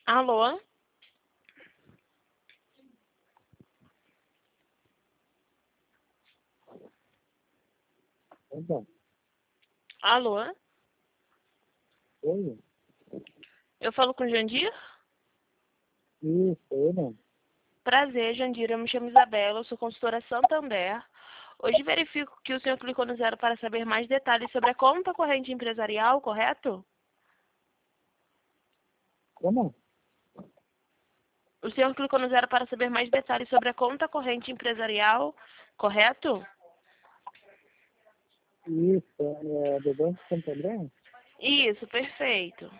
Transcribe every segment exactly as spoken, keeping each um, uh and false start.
Alô? Então, Alô? oi, Eu falo com o Jandir? isso, eu não. Prazer, Jandir. Eu me chamo Isabela, eu sou consultora Santander. Hoje verifico que o senhor clicou no zero para saber mais detalhes sobre a conta corrente empresarial, correto? Como? O senhor clicou no zero para saber mais detalhes sobre a conta corrente empresarial, correto? Isso, é do Banco Santander? Isso, perfeito.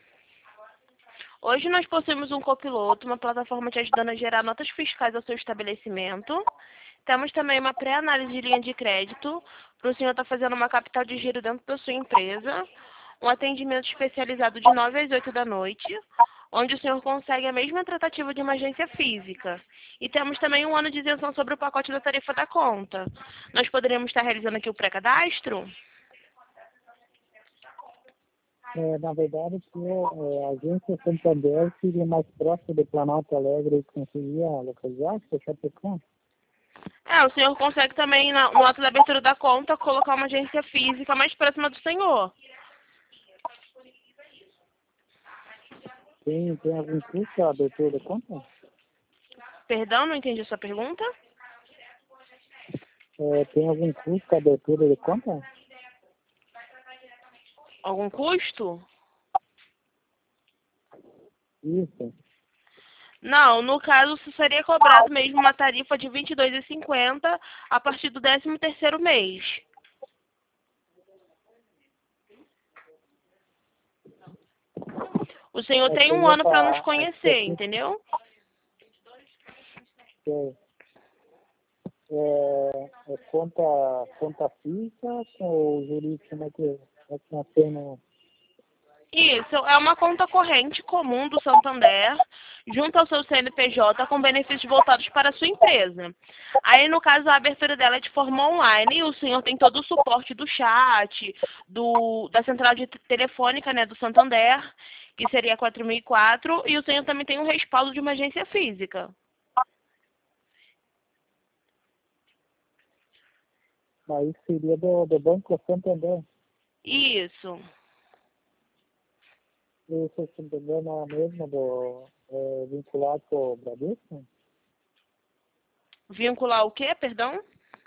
Hoje nós possuímos um copiloto, uma plataforma te ajudando a gerar notas fiscais ao seu estabelecimento. Temos também uma pré-análise de linha de crédito, para o senhor estar fazendo uma capital de giro dentro da sua empresa. Um atendimento especializado de nove às oito da noite, onde o senhor consegue a mesma tratativa de uma agência física. E temos também um ano de isenção sobre o pacote da tarifa da conta. Nós poderíamos estar realizando aqui o pré-cadastro? É, na verdade, que é, a agência Santander seria mais próxima do Planalto Alegre e conseguia localizar, se eu Chapecó? É, o senhor consegue também, na- no ato da abertura da conta, colocar uma agência física mais próxima do senhor. Tem, tem algum custo a abertura da conta? Perdão, não entendi a sua pergunta? É, tem algum custo a abertura da conta? Algum custo? Isso. Não, no caso, se seria cobrado mesmo uma tarifa de vinte e dois reais e cinquenta centavos a partir do décimo terceiro mês. O senhor É, tem um seria ano para nos para conhecer, entendeu? é, é, é conta, conta fixa ou jurídica, como é que é? É que nós temos. Isso, é uma conta corrente comum do Santander, junto ao seu C N P J, com benefícios voltados para a sua empresa. Aí, no caso, a abertura dela é de forma online, e o senhor tem todo o suporte do chat, do, da central de telefônica, né, do Santander, que seria quatro mil e quatro, e o senhor também tem um respaldo de uma agência física. Aí seria do, do Banco Santander. Isso. Esse Santander não é mesmo do, é, vinculado com o Bradesco? Vincular o quê, perdão?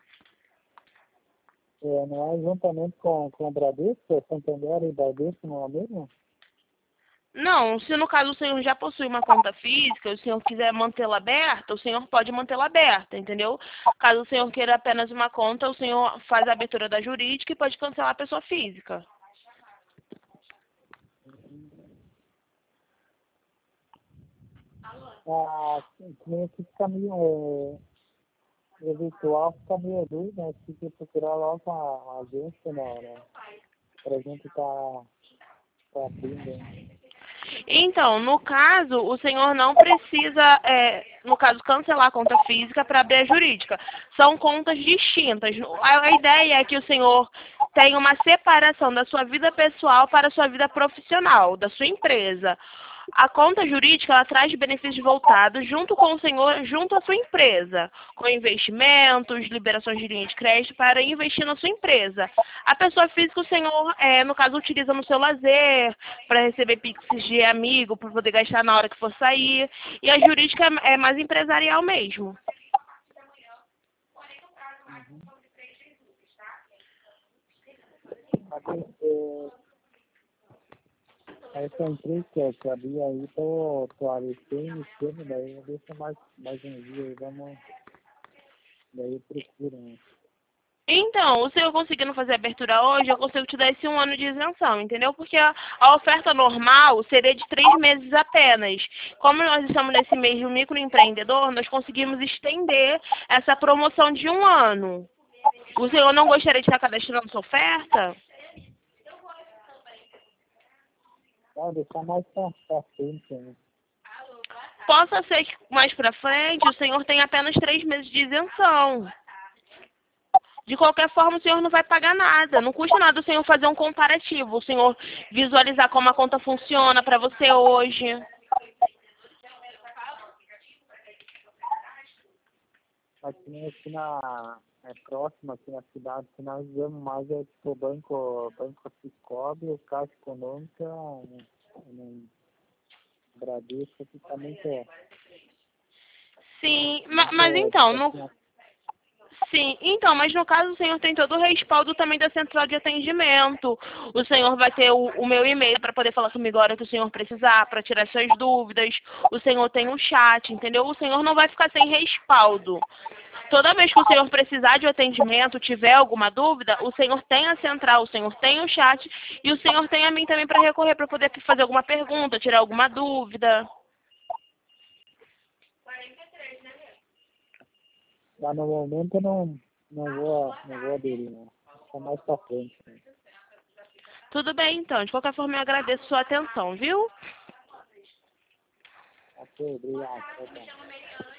É, não é juntamente com, com o Bradesco? Santander e Bradesco não é mesmo? Não, se no caso o senhor já possui uma conta física, o senhor quiser mantê-la aberta, o senhor pode mantê-la aberta, entendeu? Caso o senhor queira apenas uma conta, o senhor faz a abertura da jurídica e pode cancelar a pessoa física. Ah, cliente fica meio, é, é virtual fica meio dúvida, né? Tem que procurar logo a, a agência, né? né? Pra gente tá, tá abrindo, hein? Então, no caso, o senhor não precisa, é, no caso, cancelar a conta física para abrir a jurídica. São contas distintas. A, a ideia é que o senhor tenha uma separação da sua vida pessoal para a sua vida profissional, da sua empresa. A conta jurídica, ela traz benefícios voltados junto com o senhor, junto à sua empresa, com investimentos, liberações de linha de crédito para investir na sua empresa. A pessoa física, o senhor, é, no caso, utiliza no seu lazer, para receber pix de amigo, para poder gastar na hora que for sair. E a jurídica é, é mais empresarial mesmo. Aqui, é, essa empresa que, que abri aí, tô, tô alertando, esquema, daí deixa mais, mais um dia aí, vamos, daí procura, né? Então, o senhor conseguindo fazer a abertura hoje, eu consigo te dar esse um ano de isenção, entendeu? Porque a, a oferta normal seria de três meses apenas. Como nós estamos nesse mês do microempreendedor, nós conseguimos estender essa promoção de um ano. O senhor não gostaria de estar cadastrando sua oferta? Ah, deixar mais pra, pra frente, né? Possa ser que mais para frente o senhor tenha apenas três meses de isenção. De qualquer forma, o senhor não vai pagar nada. Não custa nada o senhor fazer um comparativo, o senhor visualizar como a conta funciona para você hoje. aqui, nem aqui na, é próximo, aqui na cidade, que nós usamos mais é tipo o Banco, banco Cicobi, o Caixa Econômica, um Bradesco, que também é. Sim, ma- mas então, no, sim, então, mas no caso o senhor tem todo o respaldo também da central de atendimento. O senhor vai ter o, o meu e-mail para poder falar comigo a hora que o senhor precisar, para tirar suas dúvidas. O senhor tem um chat, entendeu? O senhor não vai ficar sem respaldo. Toda vez que o senhor precisar de um atendimento, tiver alguma dúvida, o senhor tem a central, o senhor tem o chat e o senhor tem a mim também para recorrer, para poder fazer alguma pergunta, tirar alguma dúvida. Mas no momento eu não, não, vou, não vou aderir, não. Só mais pra frente. Né? Tudo bem, então. De qualquer forma, eu agradeço sua atenção, viu? Ok, obrigado. Tá bom.